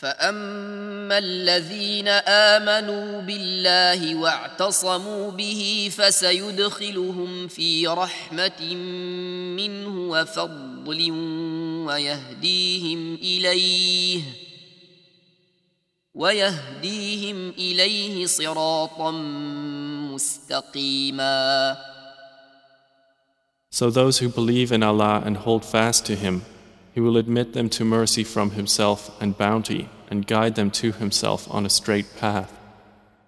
فأما الذين آمنوا بالله واعتصموا به فسيدخلهم في رحمة منه وفضل ويهديهم إليه صراطا مستقيما. So those who believe in Allah and hold fast to Him, He will admit them to mercy from Himself and bounty and guide them to Himself on a straight path.